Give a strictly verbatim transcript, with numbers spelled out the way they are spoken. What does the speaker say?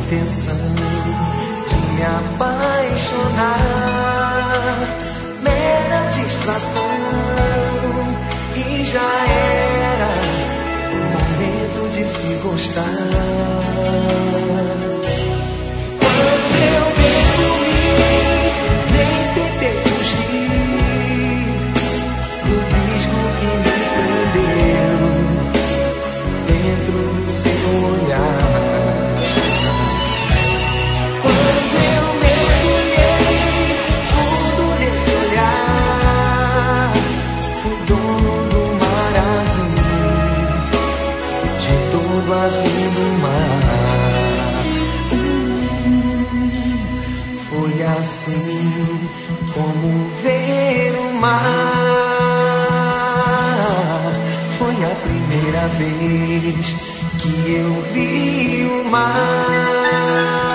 intenção de me apaixonar, mera distração, e já era o momento de se gostar. Quando eu dormi, nem tentei fugir do risco que me prendeu dentro do seu olhar. Quando eu mergulhei fundo nesse olhar, fui dono do mar azul, de todo azul do mar. Hum, foi assim como ver o mar. Foi a primeira vez que eu vi o mar.